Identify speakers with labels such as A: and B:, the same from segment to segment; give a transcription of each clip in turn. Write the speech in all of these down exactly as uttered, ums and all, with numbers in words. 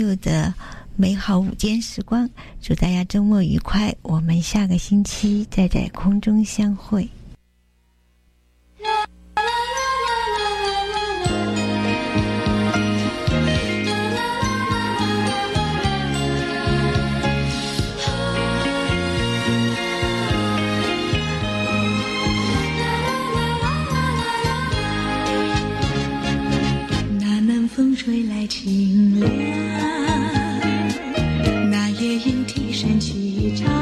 A: 有的美好午间时光，祝大家周末愉快，我们下个星期再在空中相会。
B: 风吹来清凉，那夜莺啼声齐唱，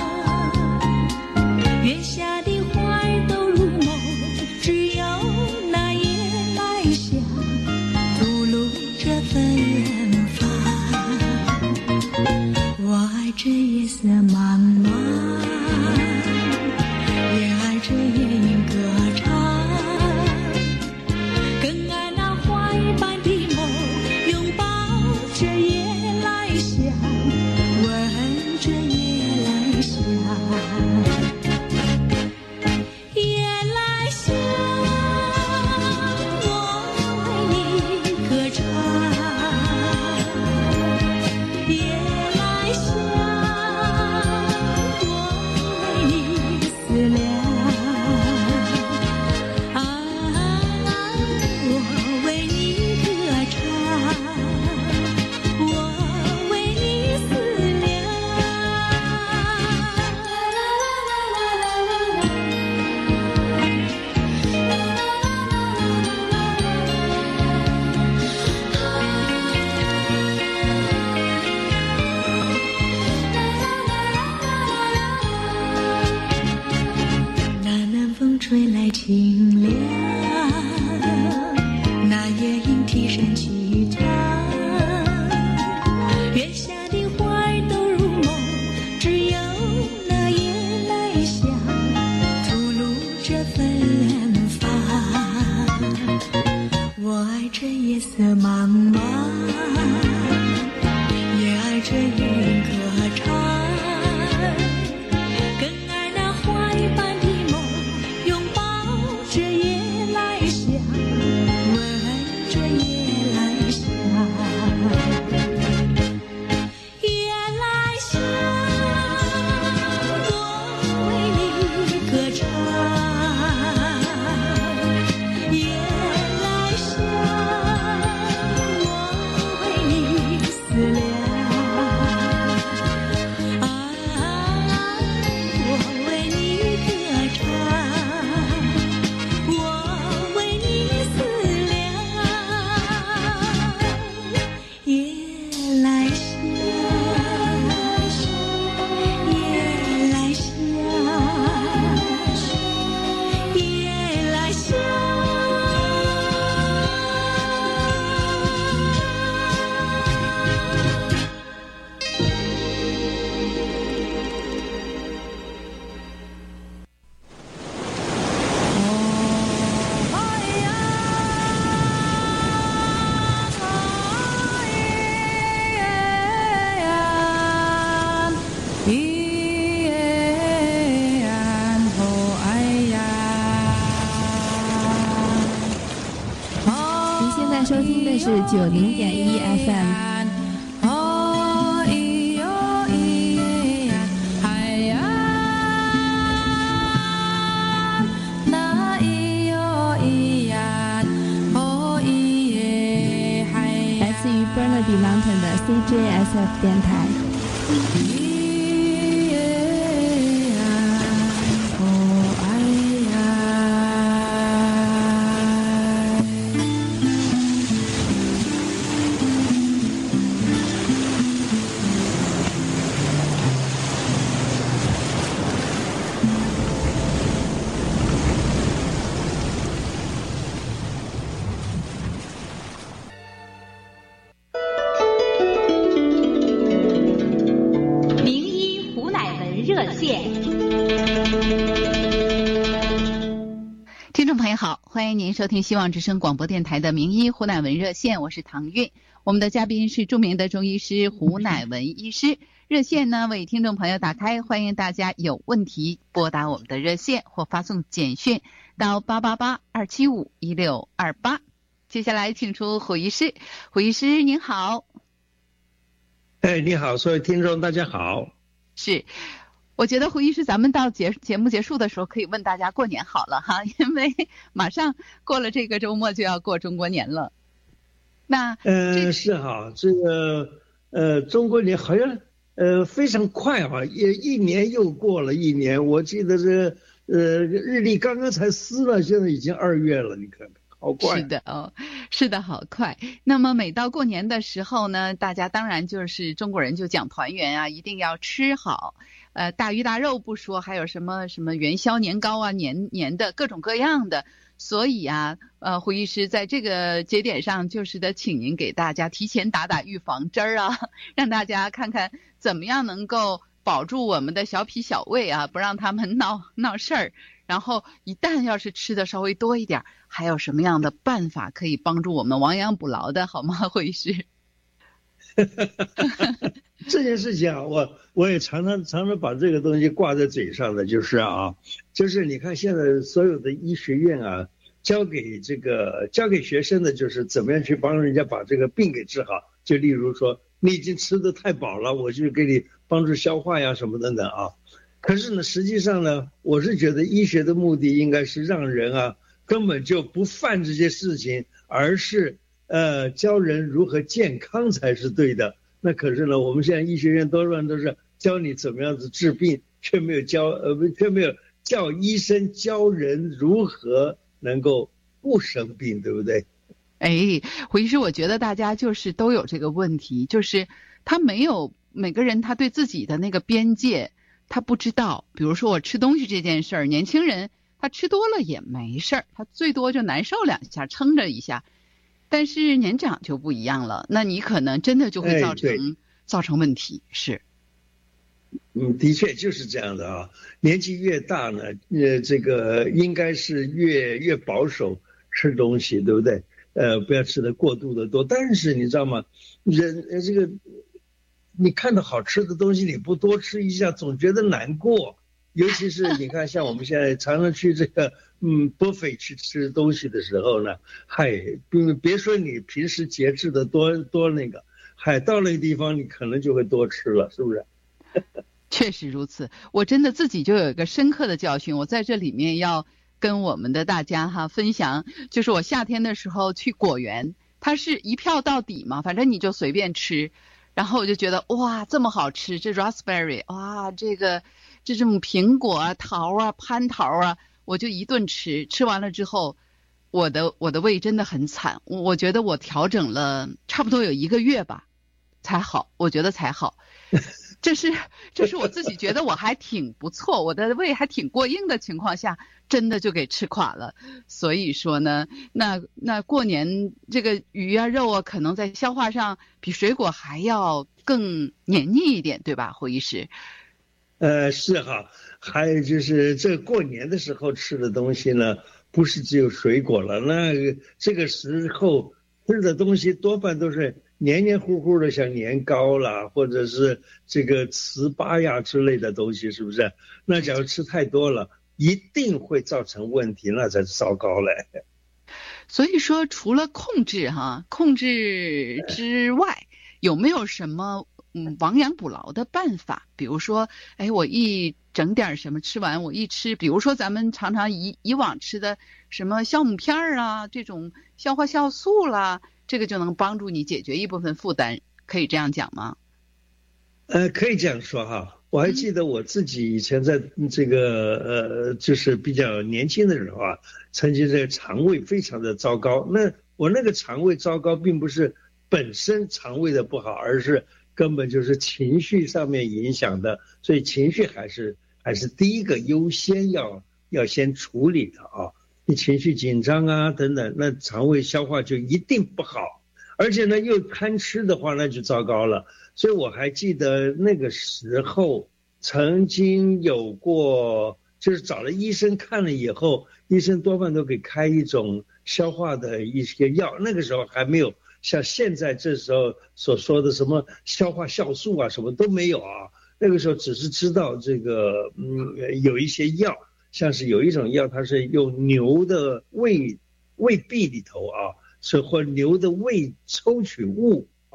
B: 月下的花儿都入梦，只有那夜来香吐露着芬芳。我爱这夜色茫茫，也爱这夜莺歌唱，更爱那花儿般的这夜来香，闻着夜来香，夜来香，我为你歌唱，夜来香，我为你思量。吹来清凉，那夜莺啼声齐唱，月下的花儿都入梦，只有那夜来香吐露着芬芳。我爱这夜色茫茫，也爱这夜莺歌唱，更爱那花儿般的这夜来香，闻着夜来香，夜来香，我为你歌唱，夜来香，我为你思量。
C: 收听的是九零点一 F M。来自于 Burnaby Mountain 的 C J S F 电台。
D: 欢迎您收听希望之声广播电台的名医胡乃文热线，我是唐韵。我们的嘉宾是著名的中医师胡乃文医师。热线呢为听众朋友打开，欢迎大家有问题拨打我们的热线或发送简讯到八八八二七五一六二八。接下来请出胡医师。胡医师您好。
E: 哎，你好，所有听众大家好。
D: 是，我觉得胡医师，咱们到节节目结束的时候，可以问大家过年好了哈，因为马上过了这个周末就要过中国年了。那
E: 呃是哈，这个呃中国年好像呃非常快哈，也一年又过了一年。我记得这呃日历刚刚才撕了，现在已经二月了，你看看。好快。
D: 是的哦，是的，好快。那么每到过年的时候呢，大家当然就是中国人就讲团圆啊，一定要吃好，呃，大鱼大肉不说，还有什么什么元宵、年糕啊，年年的各种各样的。所以啊，呃，胡医师在这个节点上，就是得请您给大家提前打打预防针儿啊，让大家看看怎么样能够保住我们的小脾小胃啊，不让他们闹闹事儿。然后一旦要是吃的稍微多一点，还有什么样的办法可以帮助我们亡羊补牢的，好吗，胡医师？
E: 这件事情啊，我我也常常常常把这个东西挂在嘴上的，就是啊，就是你看现在所有的医学院啊，教给这个教给学生的就是怎么样去帮人家把这个病给治好。就例如说，你已经吃得太饱了，我就给你帮助消化呀什么等等啊。可是呢，实际上呢，我是觉得医学的目的应该是让人啊根本就不犯这些事情，而是呃教人如何健康才是对的。那可是呢，我们现在医学院多半都是教你怎么样子治病，却没有教呃却没有叫医生教人如何能够不生病，对不对？
D: 哎，胡医师，我觉得大家就是都有这个问题，就是他没有每个人他对自己的那个边界。他不知道，比如说我吃东西这件事儿，年轻人他吃多了也没事儿，他最多就难受两下，撑着一下。但是年长就不一样了，那你可能真的就会造成、哎、造成问题。是，
E: 嗯，的确就是这样的啊。年纪越大呢，呃，这个应该是越越保守吃东西，对不对？呃，不要吃的过度的多。但是你知道吗？人呃这个。你看到好吃的东西，你不多吃一下，总觉得难过。尤其是你看，像我们现在常常去这个嗯 buffet 去吃东西的时候呢，嗨，别说你平时节制的多多那个，嗨，到那个地方你可能就会多吃了，是不是？
D: 确实如此，我真的自己就有一个深刻的教训，我在这里面要跟我们的大家哈分享，就是我夏天的时候去果园，它是一票到底嘛，反正你就随便吃。然后我就觉得哇，这么好吃，这 raspberry 哇，这个这种苹果啊、桃啊、蟠桃啊，我就一顿吃。吃完了之后，我的我的胃真的很惨，我我觉得我调整了差不多有一个月吧，才好，我觉得才好。这是这是我自己觉得我还挺不错，我的胃还挺过硬的情况下，真的就给吃垮了。所以说呢，那那过年这个鱼啊肉啊，可能在消化上比水果还要更黏腻一点，对吧，胡医师？
E: 呃，是哈。还有就是这过年的时候吃的东西呢，不是只有水果了，那这个时候吃的东西多半都是黏黏糊糊的，像年糕啦，或者是这个糍粑呀之类的东西，是不是？那假如吃太多了，一定会造成问题，那才糟糕嘞。
D: 所以说，除了控制哈，控制之外，有没有什么嗯亡羊补牢的办法？比如说，哎，我一整点什么吃完，我一吃，比如说咱们常常以以往吃的什么酵母片儿啊，这种消化酵素啦。这个就能帮助你解决一部分负担，可以这样讲吗？
E: 呃，可以这样说哈。我还记得我自己以前在这个呃，就是比较年轻的时候啊，曾经这个肠胃非常的糟糕。那我那个肠胃糟糕，并不是本身肠胃的不好，而是根本就是情绪上面影响的。所以情绪还是还是第一个优先要要先处理的啊。你情绪紧张啊等等，那肠胃消化就一定不好，而且呢又贪吃的话，那就糟糕了。所以我还记得那个时候曾经有过，就是找了医生看了以后，医生多半都给开一种消化的一些药，那个时候还没有像现在这时候所说的什么消化酵素啊，什么都没有啊。那个时候只是知道这个嗯有一些药，像是有一种药，它是用牛的胃胃壁里头啊，是或牛的胃抽取物啊，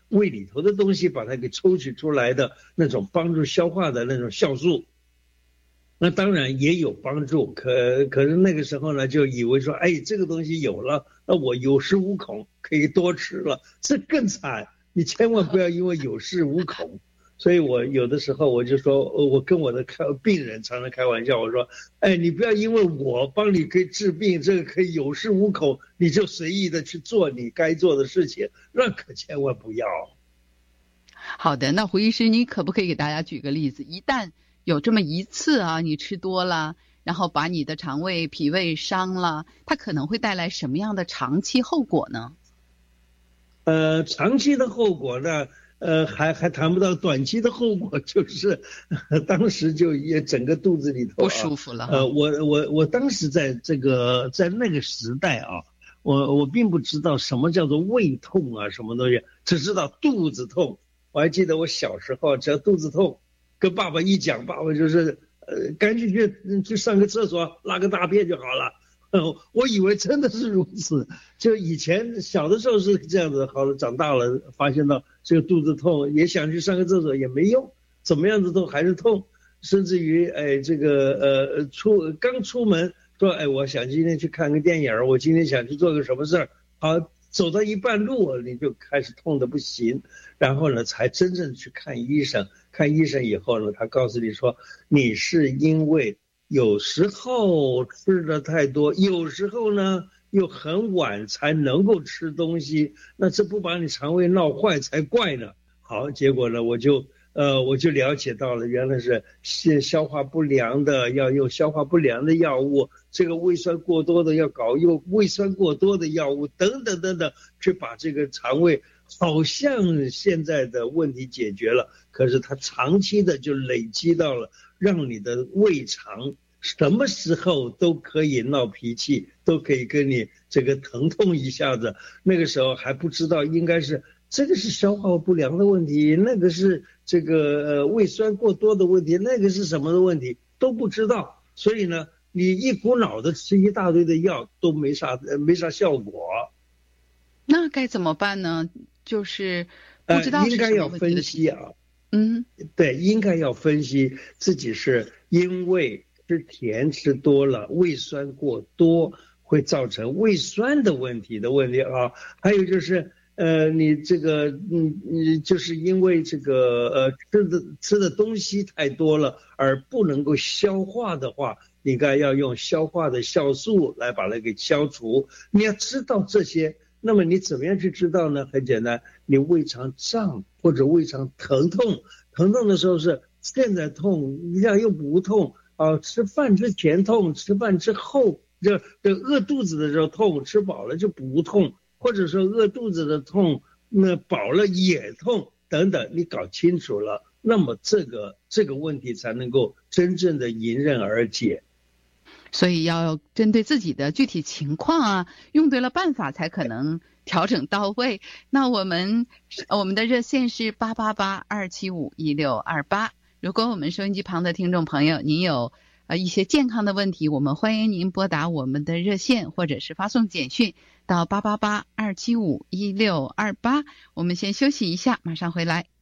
E: 胃里头的东西把它给抽取出来的那种帮助消化的那种酵素。那当然也有帮助，可可是那个时候呢，就以为说，哎，这个东西有了，那我有恃无恐，可以多吃了，这更惨。你千万不要因为有恃无恐。所以我有的时候我就说，我跟我的开病人常常开玩笑，我说，哎，你不要因为我帮你可以治病，这个可以有恃无恐，你就随意的去做你该做的事情，那可千万不要。
D: 好的，那胡医师，你可不可以给大家举个例子？一旦有这么一次啊，你吃多了，然后把你的肠胃、脾胃伤了，它可能会带来什么样的长期后果呢？
E: 呃，长期的后果呢？呃，还还谈不到短期的后果，就是呃当时就也整个肚子里头、啊、
D: 不舒服了。
E: 呃，我我我当时在这个在那个时代啊，我我并不知道什么叫做胃痛啊，什么东西，只知道肚子痛。我还记得我小时候，只要肚子痛，跟爸爸一讲，爸爸就是呃，赶紧去去上个厕所，拉个大便就好了。我以为真的是如此，就以前小的时候是这样子，好了，长大了发现到这个肚子痛，也想去上个厕所也没用，怎么样子都还是痛，甚至于哎这个呃出刚出门说哎我想今天去看个电影，我今天想去做个什么事儿，好走到一半路你就开始痛得不行，然后呢才真正去看医生，看医生以后呢，他告诉你说你是因为有时候吃的太多，有时候呢又很晚才能够吃东西，那这不把你肠胃闹坏才怪呢。好，结果呢我就呃我就了解到了，原来是消化不良的要用消化不良的药物，这个胃酸过多的要搞用胃酸过多的药物等等等等，去把这个肠胃好像现在的问题解决了，可是它长期的就累积到了让你的胃肠什么时候都可以闹脾气，都可以跟你这个疼痛一下子。那个时候还不知道应该是这个是消化不良的问题，那个是这个呃胃酸过多的问题，那个是什么的问题都不知道。所以呢你一股脑的吃一大堆的药都没啥没啥效果。
D: 那该怎么办呢？就是不知道是什么问题的、呃、应该要分析啊。嗯，
E: 对，应该要分析自己是因为吃甜吃多了，胃酸过多会造成胃酸的问题的问题啊。还有就是呃，你这个嗯你就是因为这个呃吃的吃的东西太多了而不能够消化的话，应该要用消化的酵素来把它给消除。你要知道这些，那么你怎么样去知道呢？很简单，你胃肠胀或者胃肠疼痛，疼痛的时候是现在痛，一下又不痛啊，吃饭之前痛，吃饭之后这这饿肚子的时候痛，吃饱了就不痛，或者说饿肚子的痛，那饱了也痛等等，你搞清楚了，那么这个这个问题才能够真正的迎刃而解。
D: 所以要针对自己的具体情况啊，用对了办法才可能调整到位。那我们我们的热线是八八八二七五一六二八。如果我们收音机旁的听众朋友，您有呃一些健康的问题，我们欢迎您拨打我们的热线，或者是发送简讯到八八八二七五一六二八。我们先休息一下，马上回来。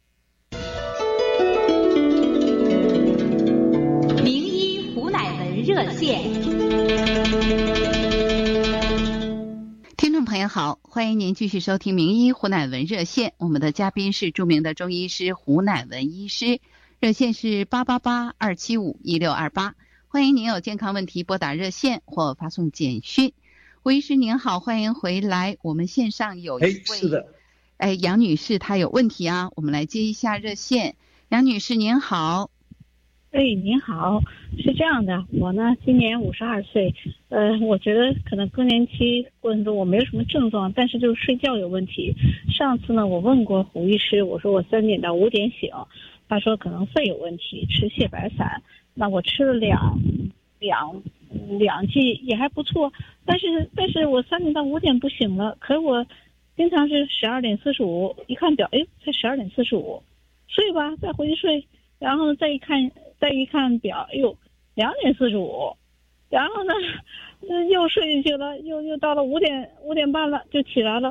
F: 热线，
D: 听众朋友好，欢迎您继续收听名医胡乃文热线，我们的嘉宾是著名的中医师胡乃文医师，热线是八八八二七五一六二八，欢迎您有健康问题拨打热线或发送简讯。胡医师您好，欢迎回来，我们线上有一位
E: 哎是的
D: 哎杨女士她有问题啊，我们来接一下热线。杨女士您好。
F: 哎，您好，是这样的，我呢今年五十二岁，呃，我觉得可能更年期过程中我没有什么症状，但是就是睡觉有问题。上次呢，我问过胡医师，我说我三点到五点醒，他说可能肺有问题，吃秸秆散。那我吃了两两两剂也还不错，但是但是我三点到五点不醒了，可是我经常是十二点四十五，一看表，哎，才十二点四十五，睡吧，再回去睡，然后再一看。再一看表，哎呦，两点四十五，然后呢，又睡进去了，又又到了五点五点半了，就起来了。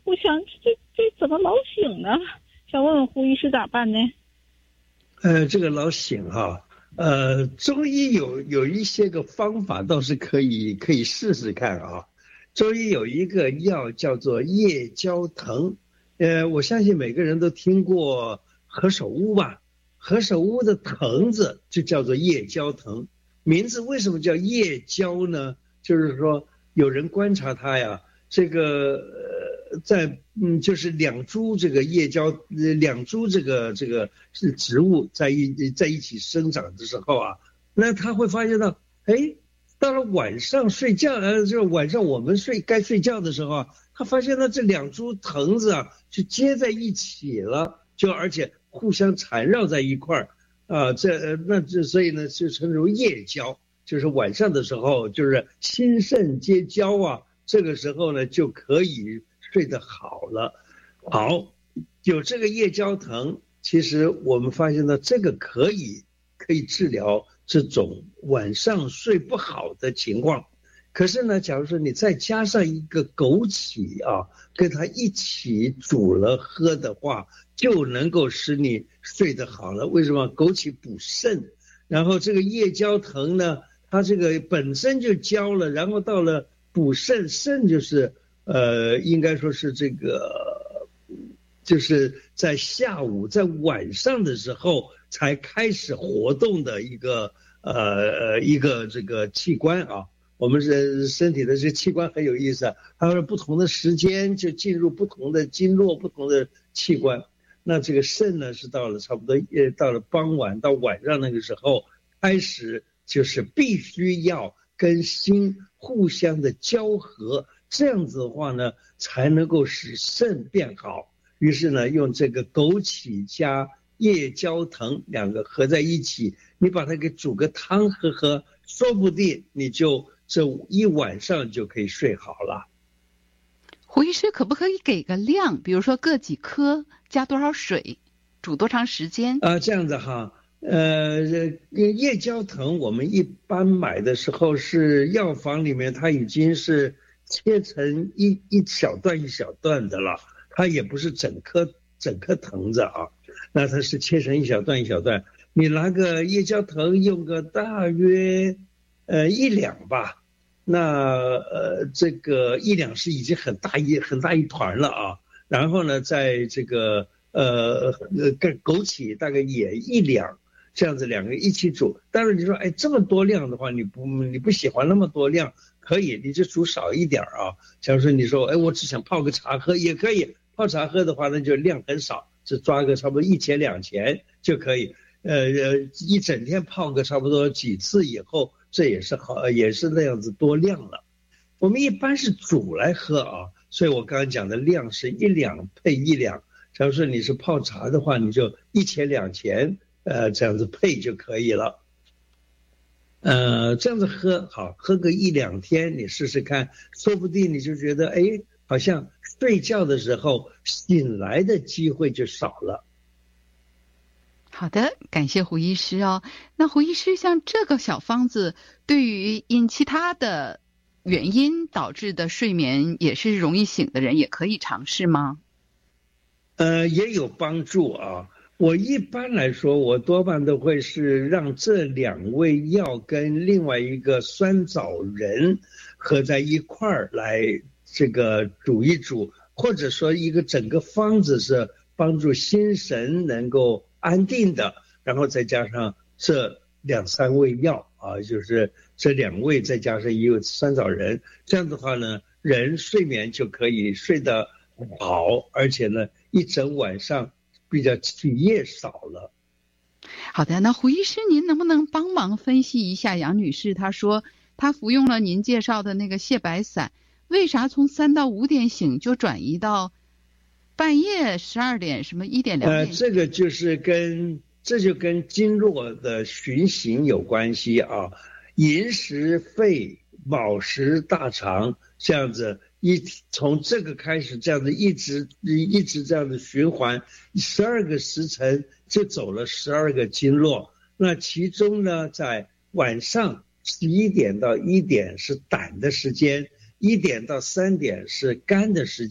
F: 我想这这怎么老醒呢？想问问胡医师咋办呢？
E: 呃，这个老醒哈、啊，呃，中医有有一些个方法倒是可以可以试试看啊。中医有一个药叫做夜交藤，呃，我相信每个人都听过何首乌吧？何首乌的藤子就叫做夜交藤，名字为什么叫夜交呢？就是说有人观察它呀，这个呃，在嗯，就是两株这个夜交，呃，两株这个这个是植物在一在一起生长的时候啊，那他会发现到，哎，到了晚上睡觉，呃，就是晚上我们睡该睡觉的时候啊，他发现到这两株藤子啊就接在一起了，就而且互相缠绕在一块儿啊，这那这所以呢就称之为夜交，就是晚上的时候就是心肾皆交啊，这个时候呢就可以睡得好了。好，有这个夜交藤，其实我们发现到这个可以可以治疗这种晚上睡不好的情况。可是呢，假如说你再加上一个枸杞啊，跟它一起煮了喝的话，就能够使你睡得好了。为什么？枸杞补肾，然后这个夜交藤呢，它这个本身就交了，然后到了补肾，肾就是呃，应该说是这个，就是在下午在晚上的时候才开始活动的一个呃一个这个器官啊。我们是身体的这器官很有意思啊，它是不同的时间就进入不同的经络、不同的器官。那这个肾呢，是到了差不多呃到了傍晚到晚上那个时候开始，就是必须要跟心互相的交合，这样子的话呢，才能够使肾变好。于是呢，用这个枸杞加夜交藤两个合在一起，你把它给煮个汤喝喝，说不定你就这一晚上就可以睡好了。
D: 胡医师可不可以给个量，比如说各几颗，加多少水，煮多长时间
E: 啊？这样子哈，呃，夜交藤我们一般买的时候是药房里面它已经是切成一一小段一小段的了，它也不是整颗整颗藤子啊，那它是切成一小段一小段。你拿个夜交藤用个大约呃一两吧。那呃，这个一两是已经很大一很大一团了啊。然后呢，在这个呃呃跟枸杞大概也一两，这样子两个一起煮。当然你说，哎，这么多量的话，你不你不喜欢那么多量，可以，你就煮少一点啊。假如说你说，哎，我只想泡个茶喝，也可以。泡茶喝的话，那就量很少，只抓个差不多一钱两钱就可以。呃呃，一整天泡个差不多几次以后。这也是好，也是那样子多量了。我们一般是煮来喝啊，所以我刚刚讲的量是一两配一两。假如说你是泡茶的话，你就一钱两钱，呃，这样子配就可以了。呃，这样子喝好，喝个一两天，你试试看，说不定你就觉得，哎，好像睡觉的时候醒来的机会就少了。
D: 好的，感谢胡医师哦。那胡医师，像这个小方子，对于因其他的原因导致的睡眠也是容易醒的人，也可以尝试吗？
E: 呃，也有帮助啊。我一般来说，我多半都会是让这两味药跟另外一个酸枣仁合在一块儿来这个煮一煮，或者说一个整个方子是帮助心神能够安定的，然后再加上这两三味药啊，就是这两味再加上一个酸枣仁，这样的话呢，人睡眠就可以睡得好，而且呢，一整晚上比较起夜少了。
D: 好的，那胡医师，您能不能帮忙分析一下杨女士？她说她服用了您介绍的那个泻白散，为啥从三到五点醒就转移到半夜十二点什么一点两点？
E: 呃，这个就是跟这就跟经络的循行有关系啊。寅时肺，卯时大肠，这样子一从这个开始，这样子一直一直这样的循环，十二个时辰就走了十二个经络。那其中呢，在晚上十一点到一点是胆的时间，一点到三点是肝的时间。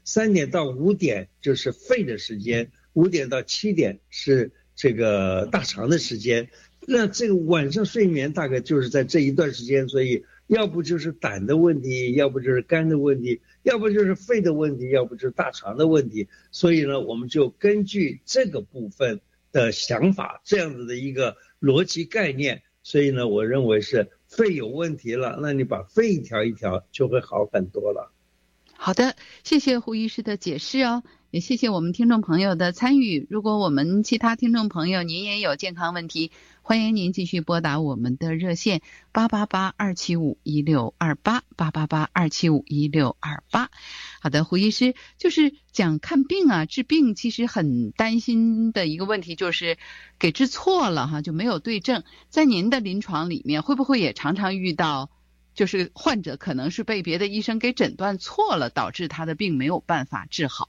E: 三点到五点就是肺的时间，五点到七点是这个大肠的时间。那这个晚上睡眠大概就是在这一段时间，所以要不就是胆的问题，要不就是肝的问题，要不就是肺的问题，要不就是大肠的问题。所以呢，我们就根据这个部分的想法，这样子的一个逻辑概念，所以呢，我认为是肺有问题了，那你把肺调一调就会好很多了。
D: 好的，谢谢胡医师的解释哦，也谢谢我们听众朋友的参与。如果我们其他听众朋友您也有健康问题，欢迎您继续拨打我们的热线八八八二七五一六二八八八八二七五一六二八。好的，胡医师，就是讲看病啊，治病其实很担心的一个问题就是给治错了哈，就没有对症。在您的临床里面，会不会也常常遇到？就是患者可能是被别的医生给诊断错了，导致他的病没有办法治好。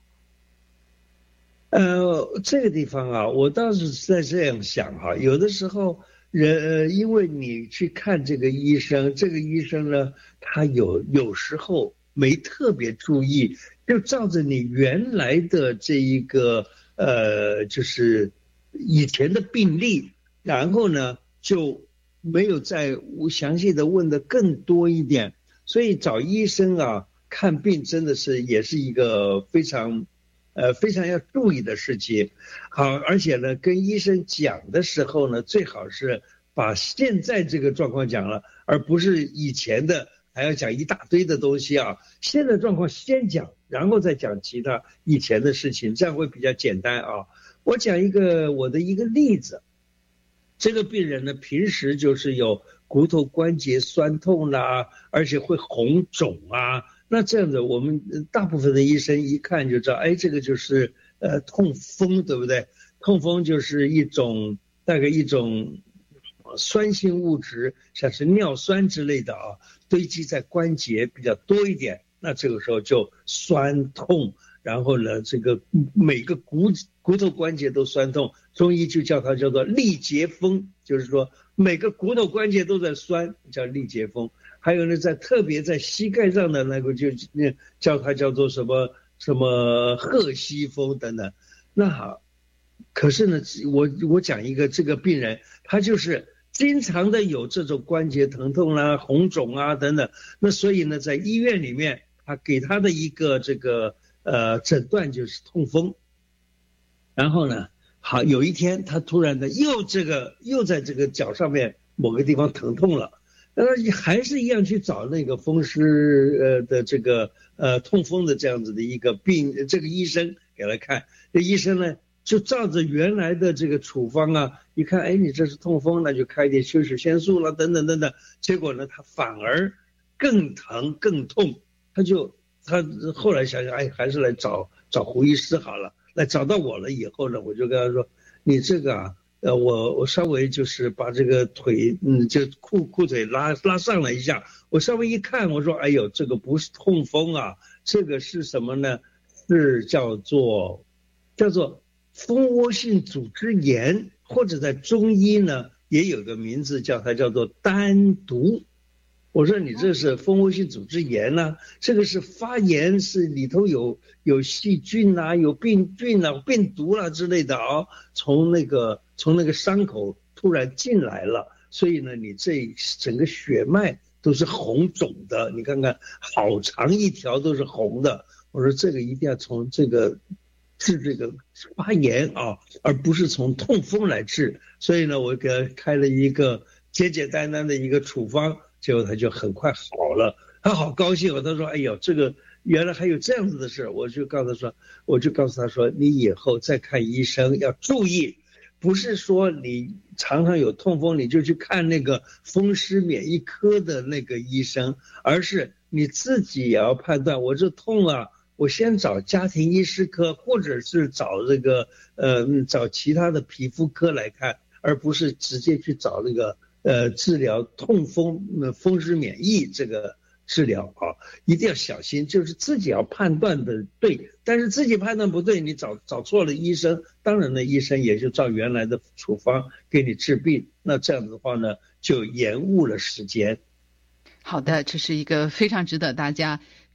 E: 呃，这个地方啊，我倒是在这样想哈，有的时候人，呃，因为你去看这个医生，这个医生呢，他有有时候没特别注意，就照着你原来的这一个呃，就是以前的病例，然后呢就。没有再详细的问的更多一点，所以找医生啊看病真的是也是一个非常呃非常要注意的事情。好，而且呢跟医生讲的时候呢，最好是把现在这个状况讲了，而不是以前的还要讲一大堆的东西啊。现在状况先讲，然后再讲其他以前的事情，这样会比较简单啊。我讲一个我的一个例子。这个病人呢，平时就是有骨头关节酸痛啦，而且会红肿啊。那这样子，我们大部分的医生一看就知道，哎，这个就是呃痛风，对不对？痛风就是一种大概一种酸性物质，像是尿酸之类的啊，堆积在关节比较多一点。那这个时候就酸痛，然后呢，这个每个骨骨头关节都酸痛。中医就叫它叫做力竭风，就是说每个骨头关节都在酸，叫力竭风。还有呢，在特别在膝盖上的那个就叫它叫做什么什么赫西风等等。那好，可是呢，我我讲一个这个病人，他就是经常的有这种关节疼痛啦、红肿啊等等。那所以呢，在医院里面，他给他的一个这个呃诊断就是痛风，然后呢。好，有一天他突然的又这个又在这个脚上面某个地方疼痛了，那还是一样去找那个风湿呃的这个呃痛风的这样子的一个病，这个医生给他看，这医生呢就照着原来的这个处方啊，一看，哎，你这是痛风，那就开点休止腺素了，等等等等，结果呢他反而更疼更痛，他就他后来想想，哎，还是来找找胡医师好了。来找到我了以后呢，我就跟他说，你这个啊，呃，我我稍微就是把这个腿，嗯，就裤裤腿拉拉上了一下，我稍微一看，我说，哎呦，这个不是痛风啊，这个是什么呢？是叫做叫做蜂窝性组织炎，或者在中医呢也有个名字叫它叫做丹毒。我说你这是蜂窝性组织炎呐、啊，这个是发炎，是里头有有细菌呐、啊，有病菌啊、病毒啦、啊、之类的啊、哦，从那个从那个伤口突然进来了，所以呢，你这整个血脉都是红肿的，你看看好长一条都是红的。我说这个一定要从这个治这个发炎啊，而不是从痛风来治。所以呢，我给他开了一个简简单单的一个处方。结果他就很快好了，他好高兴哦。他说：“哎呦，这个原来还有这样子的事。”我就告诉他说，我就告诉他说，你以后再看医生要注意，不是说你常常有痛风你就去看那个风湿免疫科的那个医生，而是你自己也要判断，我这痛啊，我先找家庭医师科，或者是找这个呃找其他的皮肤科来看，而不是直接去找那个。呃，治疗痛风、呃、风湿免疫这个治疗啊，一定要小心，就是自己要判断的对，但是自己判断不对，你找找错了医生，当然呢，医生也就照原来的处方给你治病，那这样子的话呢，就延误了时间。
D: 好的，这是一个非常值得大家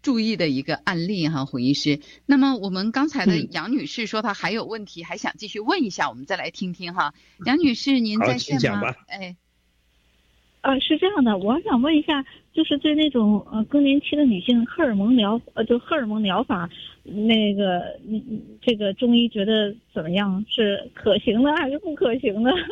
D: 注意的一个案例哈，胡医师。那么我们刚才的杨女士说她还有问题，嗯、还想继续问一下，我们再来听听哈。杨女士，您在线吗？哎。
F: 呃，是这样的，我想问一下，就是对那种呃更年期的女性荷尔蒙疗呃就荷尔蒙疗法，那个嗯这个中医觉得怎么样？是可行的还是不可行的？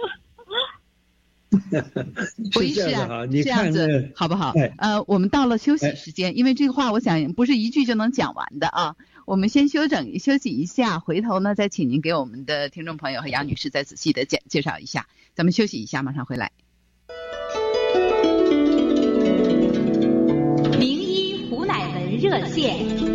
D: 胡医师啊，这样子好不好？呃，我们到了休息时间，因为这个话我想不是一句就能讲完的啊。我们先休整休息一下，回头呢再请您给我们的听众朋友和杨女士再仔细的介介绍一下。咱们休息一下，马上回来。
G: 名医胡乃文热线。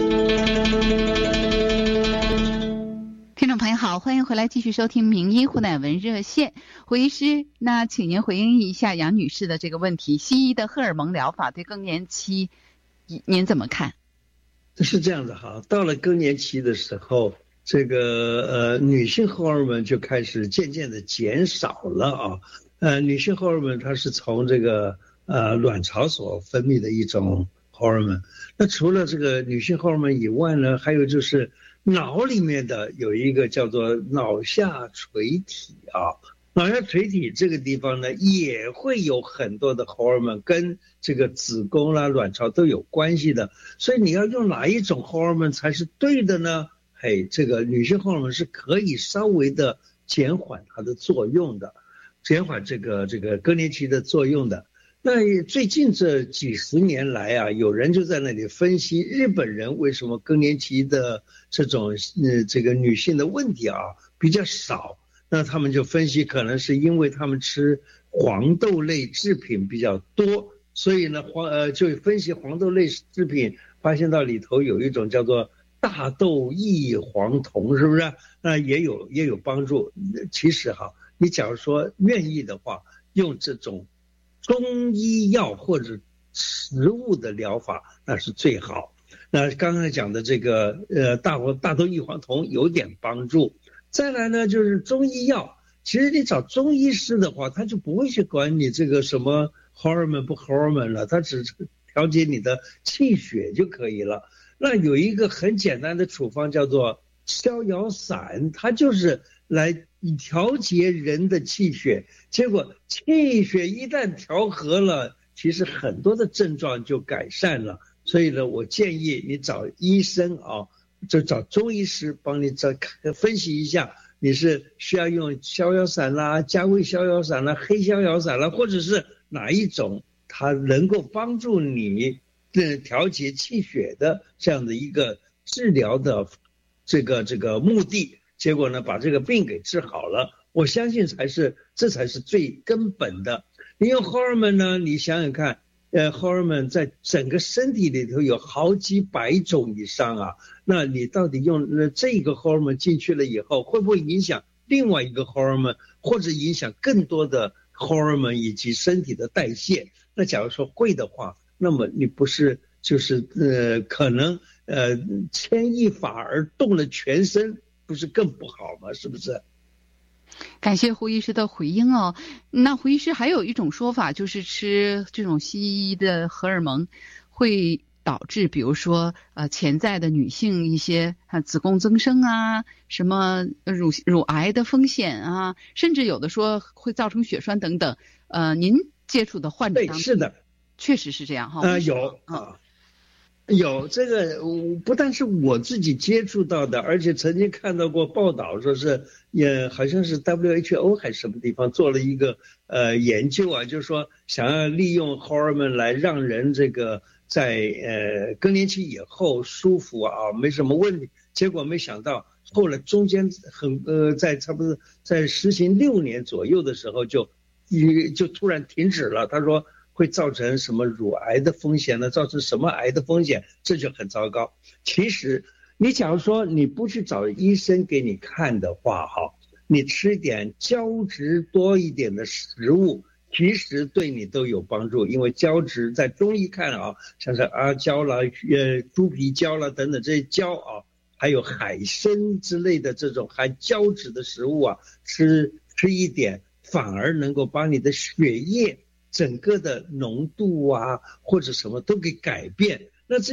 D: 听众朋友好，欢迎回来继续收听名医胡乃文热线。胡医师，那请您回应一下杨女士的这个问题，西医的荷尔蒙疗法对更年期您怎么看？
E: 是这样的哈，到了更年期的时候，这个呃女性荷尔蒙就开始渐渐的减少了啊。呃，女性荷尔蒙它是从这个呃卵巢所分泌的一种荷尔蒙。那除了这个女性荷尔蒙以外呢，还有就是脑里面的有一个叫做脑下垂体啊，脑下垂体这个地方呢也会有很多的荷尔蒙跟这个子宫啦、卵巢都有关系的，所以你要用哪一种荷尔蒙才是对的呢？嘿，这个女性荷尔蒙是可以稍微的减缓它的作用的，减缓这个这个更年期的作用的。那最近这几十年来啊，有人就在那里分析日本人为什么更年期的这种呃这个女性的问题啊比较少。那他们就分析可能是因为他们吃黄豆类制品比较多，所以呢黄呃就分析黄豆类制品，发现到里头有一种叫做大豆异黄酮，是不是？那也有也有帮助。其实哈，你假如说愿意的话，用这种中医药或者食物的疗法那是最好。那刚才讲的这个呃大黄大豆异黄酮有点帮助。再来呢就是中医药，其实你找中医师的话，他就不会去管你这个什么荷尔蒙不荷尔蒙了，他只调节你的气血就可以了。那有一个很简单的处方叫做逍遥散，它就是来调节人的气血，结果气血一旦调和了，其实很多的症状就改善了。所以呢，我建议你找医生啊，就找中医师帮你再分析一下，你是需要用逍遥散啦、加味逍遥散啦、黑逍遥散啦，或者是哪一种它能够帮助你的调节气血的这样的一个治疗的这个这个目的，结果呢把这个病给治好了，我相信才是这才是最根本的。你用荷尔蒙呢，你想想看，呃，荷尔蒙在整个身体里头有好几百种以上啊，那你到底用这个荷尔蒙进去了以后，会不会影响另外一个荷尔蒙，或者影响更多的荷尔蒙以及身体的代谢？那假如说会的话，那么你不是就是呃可能呃牵一发而动了全身，不是更不好吗？是不是？
D: 感谢胡医师的回应哦。那胡医师还有一种说法，就是吃这种西医的荷尔蒙会导致比如说呃潜在的女性一些啊子宫增生啊，什么乳乳癌的风险啊，甚至有的说会造成血栓等等。呃您接触的患者当中，
E: 对，是的，
D: 确实是这样哈。
E: 呃有啊。有这个，不但是我自己接触到的，而且曾经看到过报道，说是也好像是 W H O 还是什么地方做了一个呃研究啊，就是说想要利用荷尔蒙来让人这个在呃更年期以后舒服啊，没什么问题。结果没想到后来中间很呃在差不多在实行六年左右的时候就一就突然停止了。他说会造成什么乳癌的风险呢？造成什么癌的风险？这就很糟糕。其实你假如说你不去找医生给你看的话哈，你吃点胶质多一点的食物，其实对你都有帮助。因为胶质在中医看啊，像是阿胶啦、呃猪皮胶啦等等这些胶啊，还有海参之类的这种含胶质的食物啊，吃吃一点反而能够把你的血液整个的浓度啊或者什么都给改变。那这一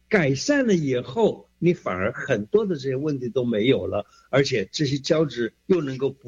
E: 改善了以后，你反而很多的这些问题都没有了，而且这些胶质又能够补